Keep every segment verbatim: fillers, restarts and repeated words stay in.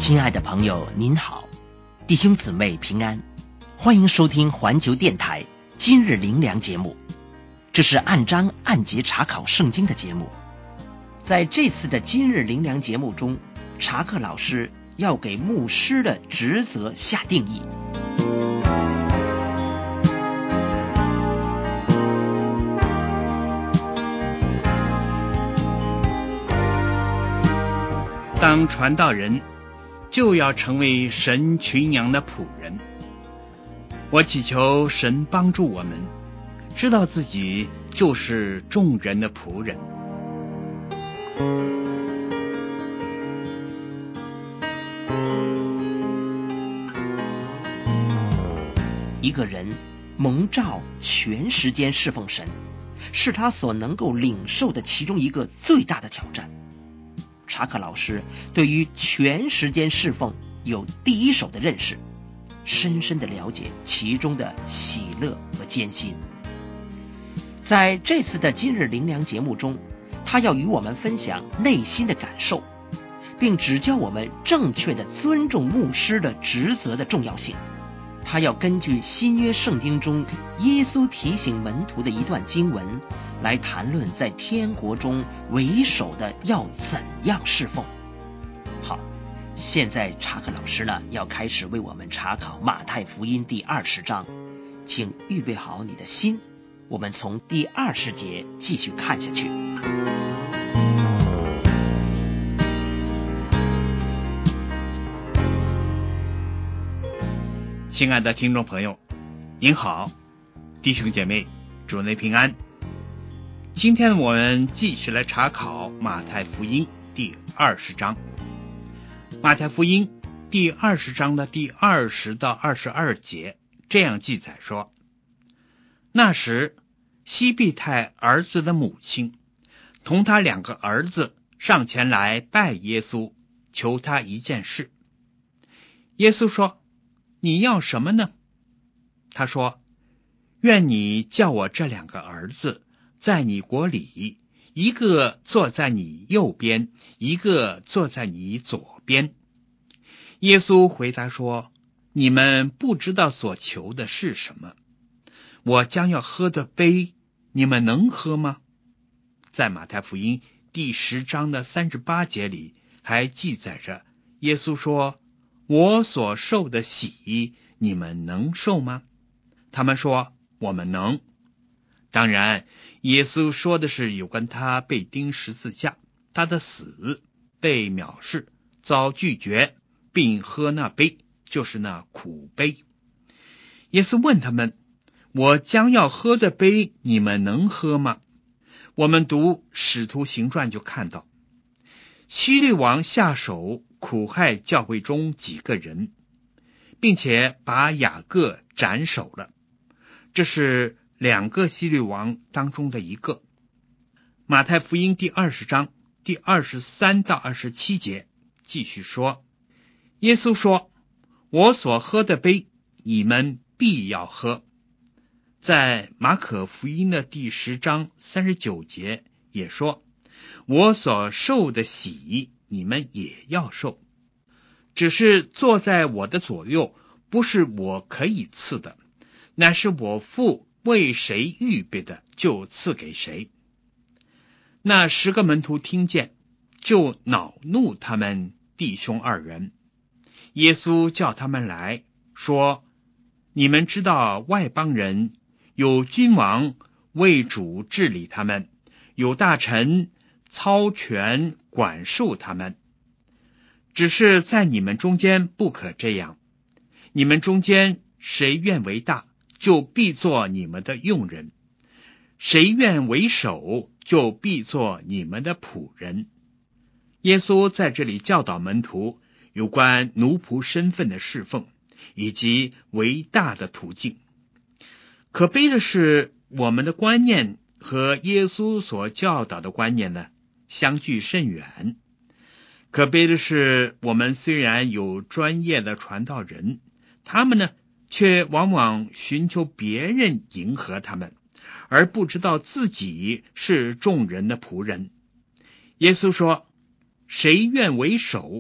亲爱的朋友您好，弟兄姊妹平安，欢迎收听环球电台今日灵粮节目。这是按章按节查考圣经的节目。在这次的今日灵粮节目中，查克老师要给牧师的职责下定义。 当传道人就要成为神群羊的仆人。我祈求神帮助我们知道自己就是众人的仆人。 一个人蒙召全时间侍奉神，是他所能够领受的其中一个最大的挑战。查克老师对于全时间侍奉有第一手的认识，深深的了解其中的喜乐和艰辛。在这次的今日灵粮节目中，他要与我们分享内心的感受，并指教我们正确的尊重牧师的职责的重要性。他要根据新约圣经中耶稣提醒门徒的一段经文来谈论在天国中为首的要怎样侍奉。好，现在查克老师呢要开始为我们查考马太福音第二十章，请预备好你的心，我们从第二十节继续看下去。 亲爱的听众朋友您好，弟兄姐妹主内平安。今天我们继续来查考马太福音第二十章。马太福音第二十章的第二十到二十二节这样记载说，那时西庇太儿子的母亲同他两个儿子上前来拜耶稣，求他一件事。耶稣说，你要什么呢？他说，愿你叫我这两个儿子在你国里，一个坐在你右边，一个坐在你左边。耶稣回答说，你们不知道所求的是什么。我将要喝的杯，你们能喝吗？在马太福音第十章的三十八节里还记载着，耶稣说，我所受的洗，你们能受吗？他们说，我们能。当然，耶稣说的是有关他被钉十字架，他的死，被藐视，遭拒绝，并喝那杯，就是那苦杯。耶稣问他们，我将要喝的杯，你们能喝吗？我们读使徒行传就看到，希律王下手苦害教会中几个人，并且把雅各斩首了。这是两个希律王当中的一个。马太福音第二十章第二十三到二十七节继续说，耶稣说，我所喝的杯，你们必要喝。在马可福音的第十章三十九节也说，我所受的洗，你们也要受。只是坐在我的左右，不是我可以赐的，乃是我父为谁预备的，就赐给谁。那十个门徒听见，就恼怒他们弟兄二人。耶稣叫他们来说，你们知道外邦人有君王为主治理他们，有大臣操权管束他们，只是在你们中间不可这样。你们中间谁愿为大，就必做你们的用人；谁愿为首，就必做你们的仆人。耶稣在这里教导门徒有关奴仆身份的侍奉，以及为大的途径。可悲的是，我们的观念和耶稣所教导的观念呢，相距甚远。可悲的是，我们虽然有专业的传道人，他们呢，却往往寻求别人迎合他们，而不知道自己是众人的仆人。耶稣说，谁愿为首，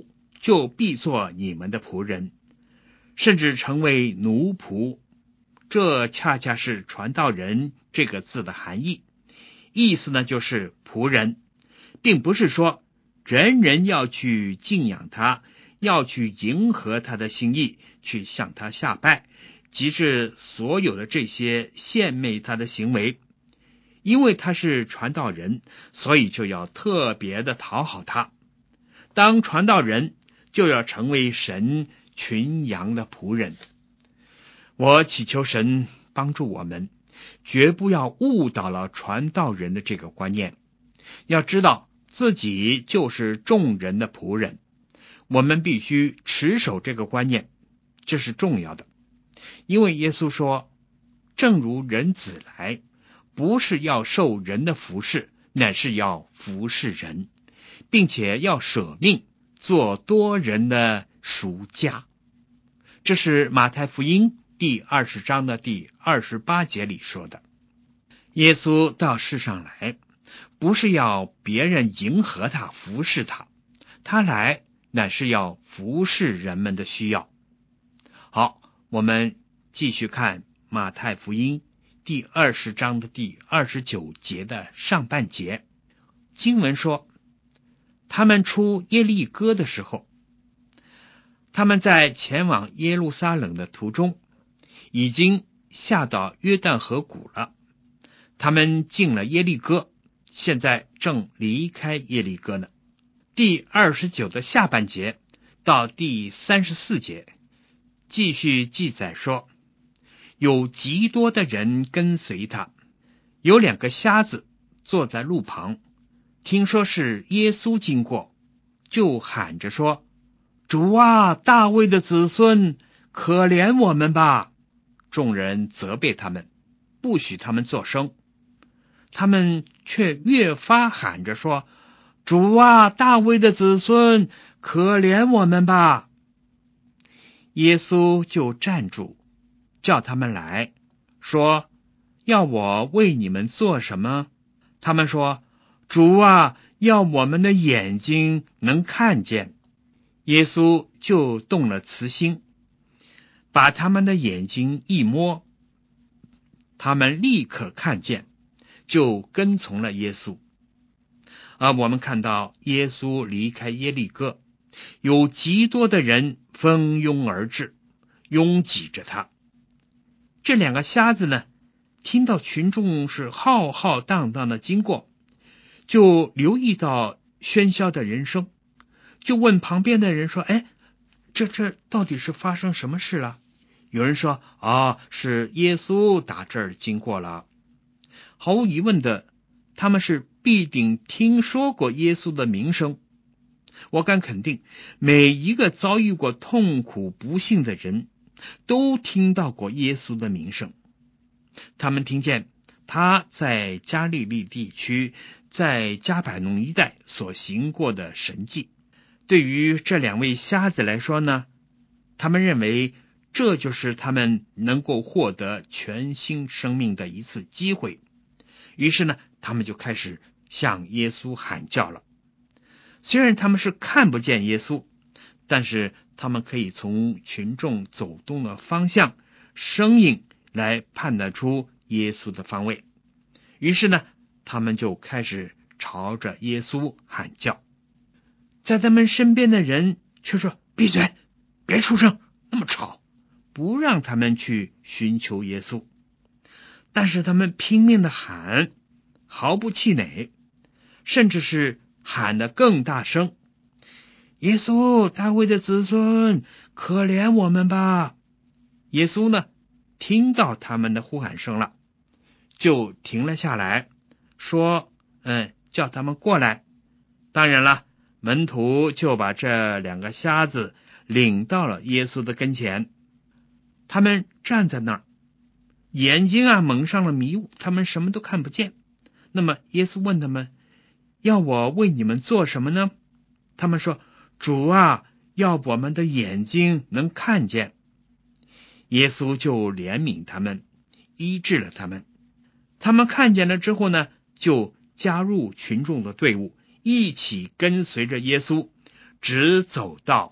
就必做你们的仆人，甚至成为奴仆。这恰恰是传道人这个字的含义，意思呢就是仆人，并不是说人人要去敬仰他，要去迎合他的心意，去向他下拜，及至所有的这些献媚他的行为。因为他是传道人，所以就要特别的讨好他。当传道人就要成为神群羊的仆人。我祈求神帮助我们，绝不要误导了传道人的这个观念。要知道自己就是众人的仆人，我们必须持守这个观念，这是重要的。因为耶稣说，正如人子来，不是要受人的服侍，乃是要服侍人，并且要舍命做多人的赎价。这是马太福音第二十章的第二十八节里说的。耶稣到世上来，不是要别人迎合他，服侍他，他来乃是要服侍人们的需要。好，我们继续看马太福音第二十章的第二十九节的上半节。经文说，他们出耶利哥的时候，他们在前往耶路撒冷的途中，已经下到约旦河谷了。他们进了耶利哥，现在正离开耶利哥呢。第二十九的下半节到第三十四节继续记载说，有极多的人跟随他，有两个瞎子坐在路旁，听说是耶稣经过，就喊着说，主啊，大卫的子孙，可怜我们吧。众人责备他们，不许他们作声。他们却越发喊着说，主啊，大卫的子孙，可怜我们吧。耶稣就站住，叫他们来，说，要我为你们做什么？他们说，主啊，要我们的眼睛能看见。耶稣就动了慈心，把他们的眼睛一摸，他们立刻看见，就跟从了耶稣。而我们看到耶稣离开耶利哥，有极多的人蜂拥而至，拥挤着他。这两个瞎子呢，听到群众是浩浩荡荡的经过，就留意到喧嚣的人声，就问旁边的人说，哎，这这到底是发生什么事了？有人说，啊，是耶稣打这儿经过了。毫无疑问的，他们是必定听说过耶稣的名声。我敢肯定，每一个遭遇过痛苦不幸的人都听到过耶稣的名声。他们听见他在加利利地区，在加百农一带所行过的神迹。对于这两位瞎子来说呢，他们认为这就是他们能够获得全新生命的一次机会。于是呢，他们就开始向耶稣喊叫了。虽然他们是看不见耶稣，但是他们可以从群众走动的方向、声音来判断出耶稣的方位。于是呢，他们就开始朝着耶稣喊叫。在他们身边的人却说，闭嘴，别出声，那么吵，不让他们去寻求耶稣。但是他们拼命的喊，毫不气馁，甚至是喊得更大声，耶稣，大卫的子孙，可怜我们吧。耶稣呢，听到他们的呼喊声了，就停了下来，说，嗯，叫他们过来。当然了，门徒就把这两个瞎子领到了耶稣的跟前。他们站在那儿，眼睛啊蒙上了迷雾，他们什么都看不见。那么耶稣问他们，要我为你们做什么呢？他们说，主啊，要我们的眼睛能看见。耶稣就怜悯他们，医治了他们。他们看见了之后呢，就加入群众的队伍，一起跟随着耶稣，直走到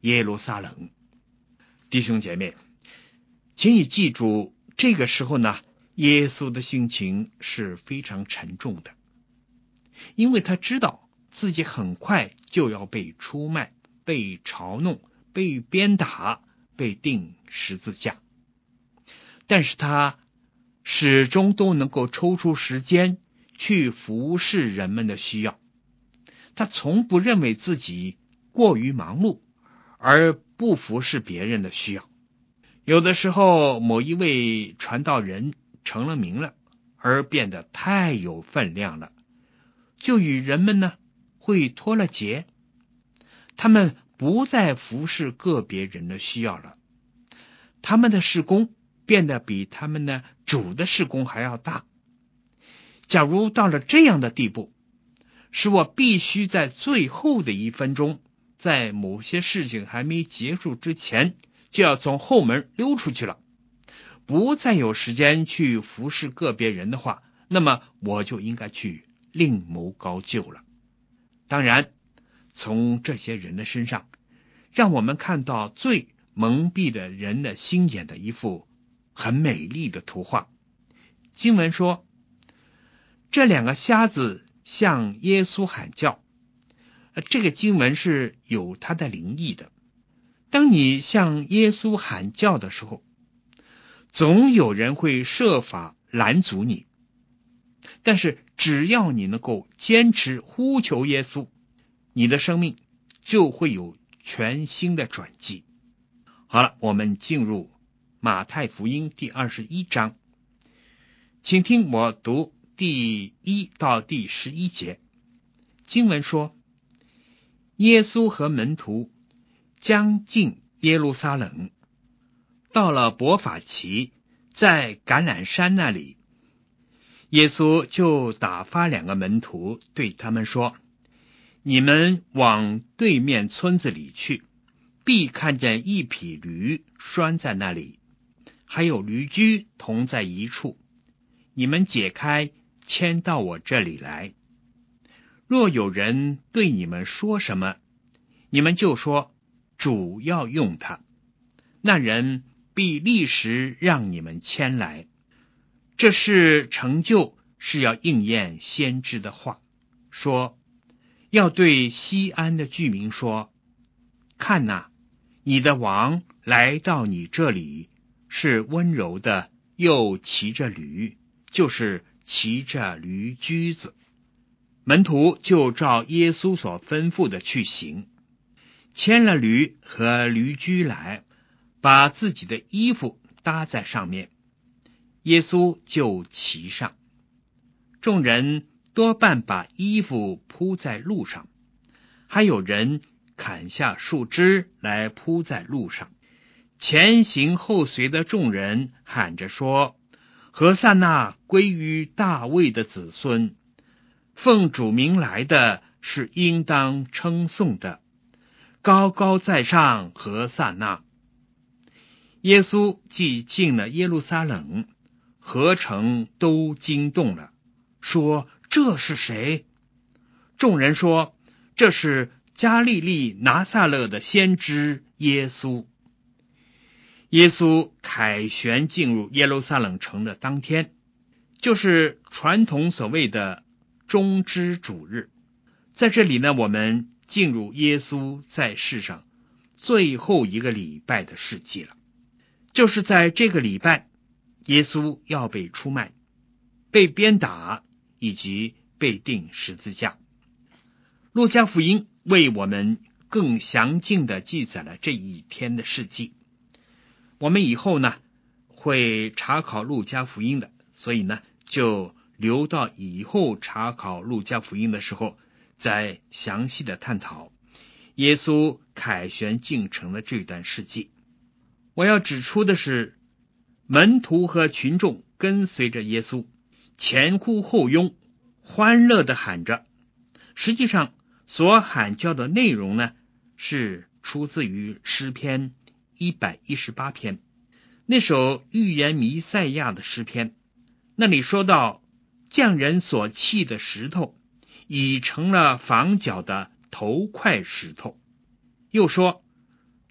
耶路撒冷。弟兄姐妹，请你记住，这个时候呢，耶稣的心情是非常沉重的，因为他知道自己很快就要被出卖、被嘲弄、被鞭打、被钉十字架。但是他始终都能够抽出时间去服侍人们的需要，他从不认为自己过于忙碌而不服侍别人的需要。有的时候某一位传道人成了名了，而变得太有分量了，就与人们呢会脱了节，他们不再服侍个别人的需要了，他们的事工变得比他们的主的事工还要大。假如到了这样的地步，使我必须在最后的一分钟，在某些事情还没结束之前，就要从后门溜出去了，不再有时间去服侍个别人的话，那么我就应该去另谋高就了。当然，从这些人的身上，让我们看到最蒙蔽的人的心眼的一幅很美丽的图画。经文说，这两个瞎子向耶稣喊叫，这个经文是有它的灵意的。当你向耶稣喊叫的时候，总有人会设法拦阻你，但是只要你能够坚持呼求耶稣，你的生命就会有全新的转机。好了，我们进入马太福音第二十一章，请听我读第一到第十一节。经文说，耶稣和门徒将近耶路撒冷，到了伯法其，在橄榄山那里，耶稣就打发两个门徒，对他们说，你们往对面村子里去，必看见一匹驴拴在那里，还有驴驹同在一处，你们解开，牵到我这里来。若有人对你们说什么，你们就说，主要用它，那人必立时让你们牵来。这事成就，是要应验先知的话，说，要对西安的居民说，看哪，你的王来到你这里，是温柔的，又骑着驴，就是骑着驴驹子。门徒就照耶稣所吩咐的去行，牵了驴和驴驹来，把自己的衣服搭在上面，耶稣就骑上。众人多半把衣服铺在路上，还有人砍下树枝来铺在路上。前行后随的众人喊着说，何塞那归于大卫的子孙，奉主名来的是应当称颂的，高高在上，何塞那。耶稣既进了耶路撒冷，合城都惊动了，说，这是谁？众人说，这是加利利拿撒勒的先知耶稣。耶稣凯旋进入耶路撒冷城的当天，就是传统所谓的中之主日。在这里呢，我们进入耶稣在世上最后一个礼拜的世纪了。就是在这个礼拜，耶稣要被出卖、被鞭打以及被钉十字架。路加福音为我们更详尽地记载了这一天的事迹。我们以后呢会查考路加福音的，所以呢就留到以后查考路加福音的时候再详细的探讨耶稣凯旋进城的这段事迹。我要指出的是，门徒和群众跟随着耶稣，前呼后拥，欢乐地喊着。实际上所喊叫的内容呢，是出自于诗篇一百一十八篇，那首预言弥赛亚的诗篇。那里说到，匠人所砌的石头已成了房角的头块石头。又说，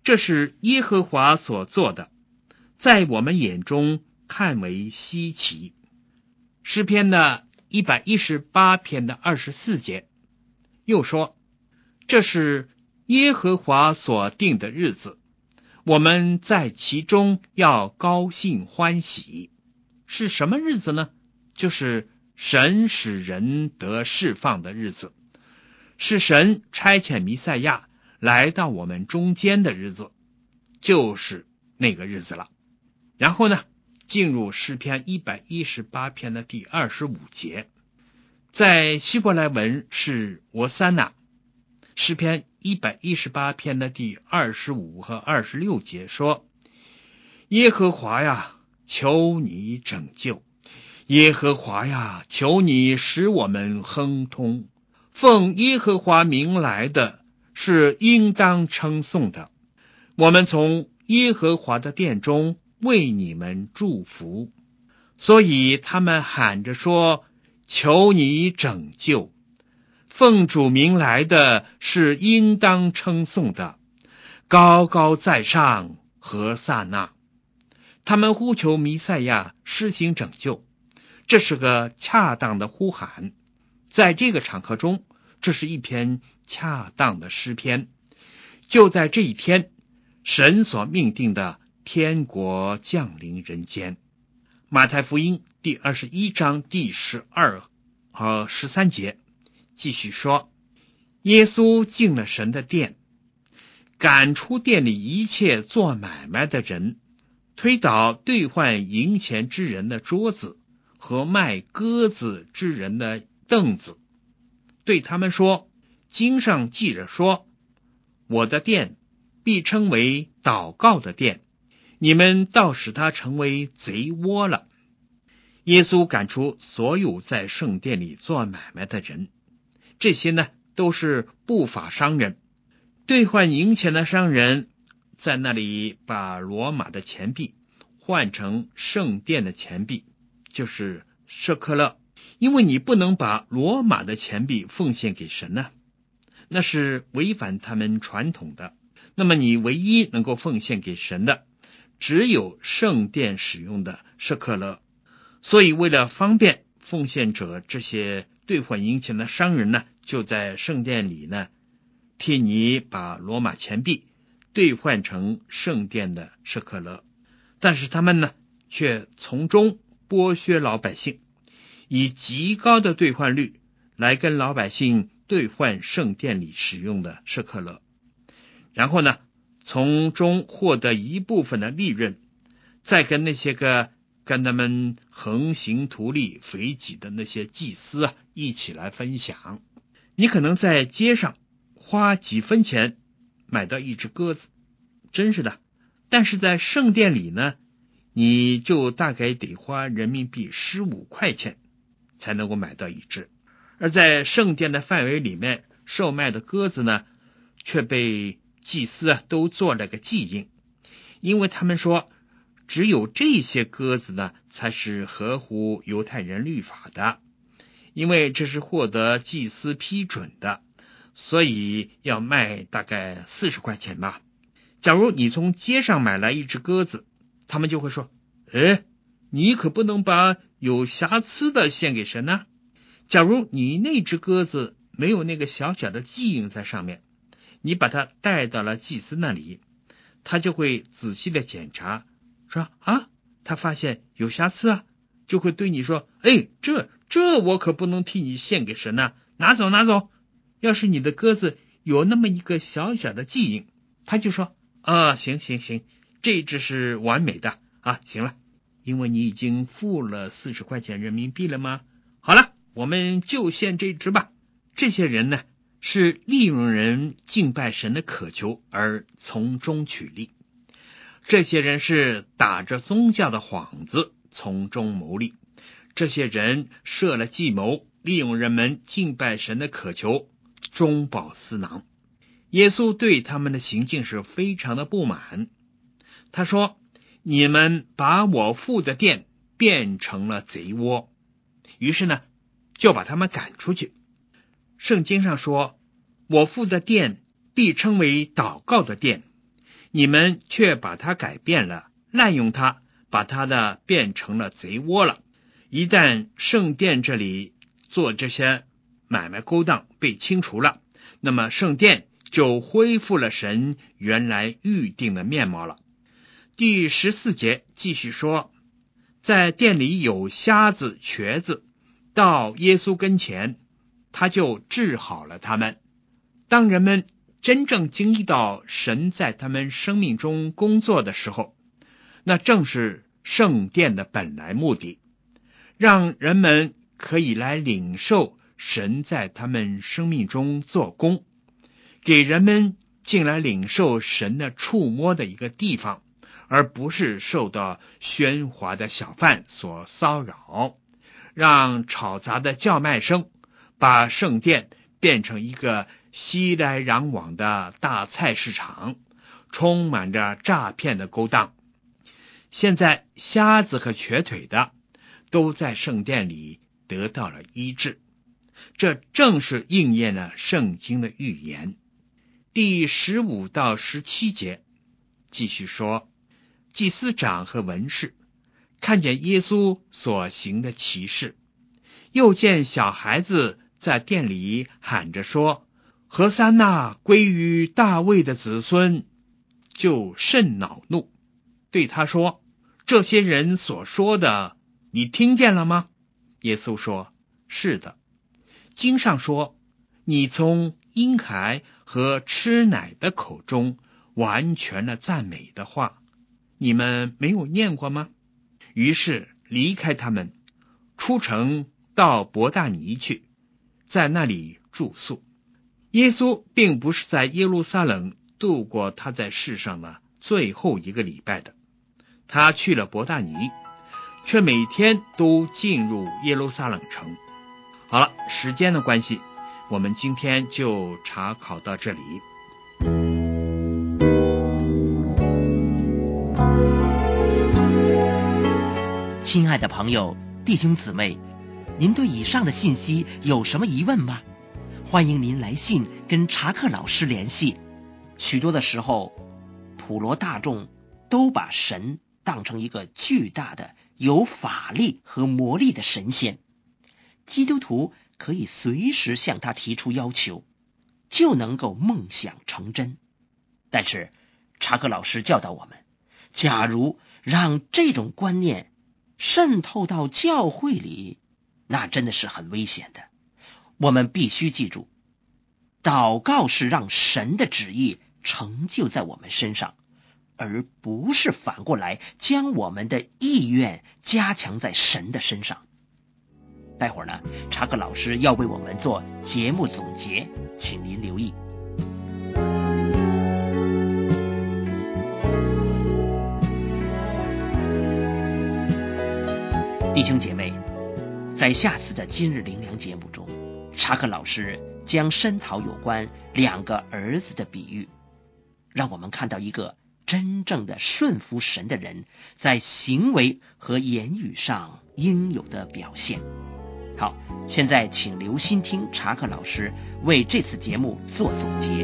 这是耶和华所做的，在我们眼中看为稀奇。诗篇的一百一十八篇的二十四节又说，这是耶和华所定的日子，我们在其中要高兴欢喜。是什么日子呢？就是神使人得释放的日子，是神差遣弥赛亚来到我们中间的日子，就是那个日子了。然后呢，进入诗篇一百一十八篇的第二十五节，在希伯来文是我三那。诗篇一百一十八篇的第二十五和二十六节说，耶和华呀，求你拯救，耶和华呀，求你使我们亨通。奉耶和华名来的是应当称颂的，我们从耶和华的殿中为你们祝福。所以他们喊着说，求你拯救。奉主名来的是应当称颂的，高高在上，何萨那。他们呼求弥赛亚施行拯救，这是个恰当的呼喊。在这个场合中，这是一篇恰当的诗篇。就在这一天，神所命定的天国降临人间。马太福音第二十一章第十二和十三节继续说，耶稣进了神的殿，赶出店里一切做买卖的人，推倒兑换银钱之人的桌子和卖鸽子之人的凳子，对他们说，经上记着说，我的殿必称为祷告的殿，你们倒使它成为贼窝了。耶稣赶出所有在圣殿里做买卖的人，这些呢都是不法商人。兑换银钱的商人在那里把罗马的钱币换成圣殿的钱币，就是舍客勒。因为你不能把罗马的钱币奉献给神呢、啊，那是违反他们传统的。那么你唯一能够奉献给神的，只有圣殿使用的舍客勒。所以为了方便奉献者，这些兑换银钱的商人呢，就在圣殿里呢，替你把罗马钱币兑换成圣殿的舍客勒。但是他们呢，却从中剥削老百姓，以极高的兑换率来跟老百姓兑换圣殿里使用的舍客勒，然后呢，从中获得一部分的利润，再跟那些个跟他们横行图利肥己的那些祭司啊一起来分享。你可能在街上花几分钱买到一只鸽子，真是的，但是在圣殿里呢，你就大概得花人民币十五块钱才能够买到一只。而在圣殿的范围里面售卖的鸽子呢，却被祭司啊都做了个记印，因为他们说只有这些鸽子呢才是合乎犹太人律法的，因为这是获得祭司批准的，所以要卖大概四十块钱吧。假如你从街上买来一只鸽子，他们就会说，哎，你可不能把有瑕疵的献给神啊。假如你那只鸽子没有那个小小的记印在上面，你把它带到了祭司那里，他就会仔细的检查，说啊，他发现有瑕疵啊，就会对你说，哎，这这我可不能替你献给神啊，拿走拿走。要是你的鸽子有那么一个小小的记印，他就说啊，行行行，这只是完美的啊，行了，因为你已经付了四十块钱人民币了吗？好了，我们就献这只吧。这些人呢，是利用人敬拜神的渴求而从中取利，这些人是打着宗教的幌子从中牟利，这些人设了计谋，利用人们敬拜神的渴求，中饱私囊。耶稣对他们的行径是非常的不满，他说，你们把我父的殿变成了贼窝，于是呢就把他们赶出去。圣经上说，我父的殿必称为祷告的殿， 你们却把它改变了，滥用它，把它的变成了贼窝了。一旦圣殿这里做这些买卖勾当被清除了，那么圣殿就恢复了神原来预定的面貌了。第十四节继续说，在店里有瞎子瘸子到耶稣跟前，他就治好了他们。当人们真正经历到神在他们生命中工作的时候，那正是圣殿的本来目的，让人们可以来领受神在他们生命中做工，给人们进来领受神的触摸的一个地方，而不是受到喧哗的小贩所骚扰，让吵杂的叫卖声把圣殿变成一个熙来攘往的大菜市场，充满着诈骗的勾当。现在瞎子和瘸腿的都在圣殿里得到了医治，这正是应验了圣经的预言。第十五到十七节继续说，祭司长和文士看见耶稣所行的奇事，又见小孩子在殿里喊着说，和散那归于大卫的子孙，就甚恼怒，对他说，这些人所说的你听见了吗？耶稣说，是的。经上说，你从婴孩和吃奶的口中完全了赞美的话，你们没有念过吗？于是离开他们，出城到伯大尼去，在那里住宿。耶稣并不是在耶路撒冷度过他在世上的最后一个礼拜的，他去了伯大尼，却每天都进入耶路撒冷城。好了，时间的关系，我们今天就查考到这里。 亲爱的朋友、弟兄姊妹，您对以上的信息有什么疑问吗？欢迎您来信跟查克老师联系。许多的时候，普罗大众都把神当成一个巨大的有法力和魔力的神仙，基督徒可以随时向他提出要求，就能够梦想成真。但是查克老师教导我们，假如让这种观念渗透到教会里，那真的是很危险的。我们必须记住，祷告是让神的旨意成就在我们身上，而不是反过来将我们的意愿加强在神的身上。待会儿呢，查克老师要为我们做节目总结，请您留意。弟兄姐妹，在下次的今日灵粮节目中，查克老师将深讨有关两个儿子的比喻，让我们看到一个真正的顺服神的人在行为和言语上应有的表现。好，现在请留心听查克老师为这次节目做总结。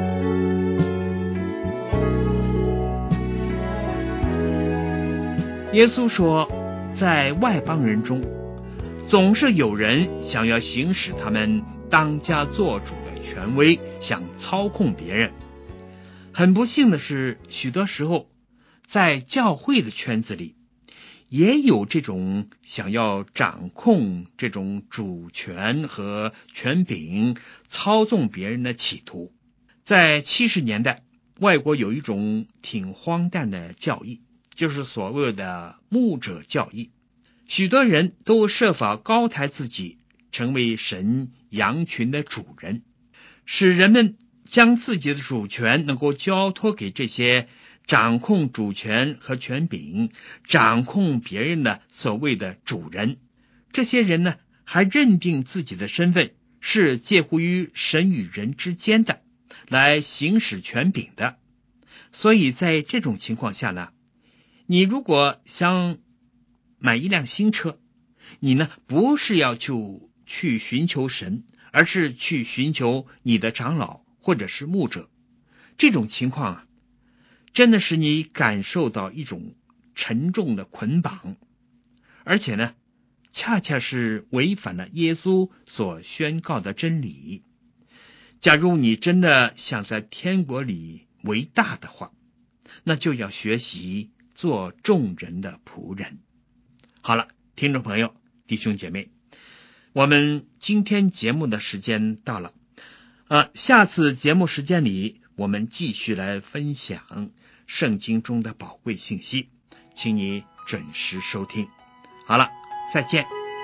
耶稣说，在外邦人中总是有人想要行使他们当家作主的权威，想操控别人。很不幸的是，许多时候在教会的圈子里也有这种想要掌控这种主权和权柄，操纵别人的企图。在七十年代，外国有一种挺荒诞的教义，就是所谓的牧者教义。许多人都设法高抬自己，成为神羊群的主人，使人们将自己的主权能够交托给这些掌控主权和权柄、掌控别人的所谓的主人。这些人呢，还认定自己的身份是介乎于神与人之间的，来行使权柄的。所以在这种情况下呢，你如果想买一辆新车，你呢不是要去去寻求神，而是去寻求你的长老或者是牧者。这种情况啊， 真的使你感受到一种沉重的捆绑，而且呢，恰恰是违反了耶稣所宣告的真理。假如你真的想在天国里为大的话，那就要学习做众人的仆人。好了，听众朋友，弟兄姐妹，我们今天节目的时间到了，呃，下次节目时间里，我们继续来分享圣经中的宝贵信息，请你准时收听。好了，再见。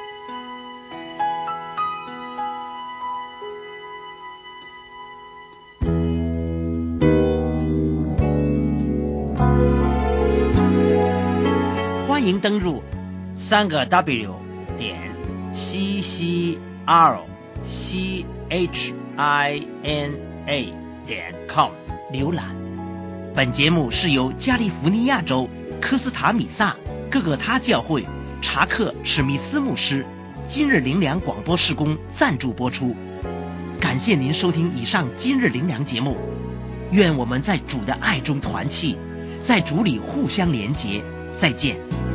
欢迎登入三个 W 点 C C R C H I N A 点 com 浏览。本节目是由加利福尼亚州科斯塔米萨各个他教会查克史密斯牧师今日灵粮广播事工赞助播出。感谢您收听以上今日灵粮节目，愿我们在主的爱中团契，在主里互相连结。再见。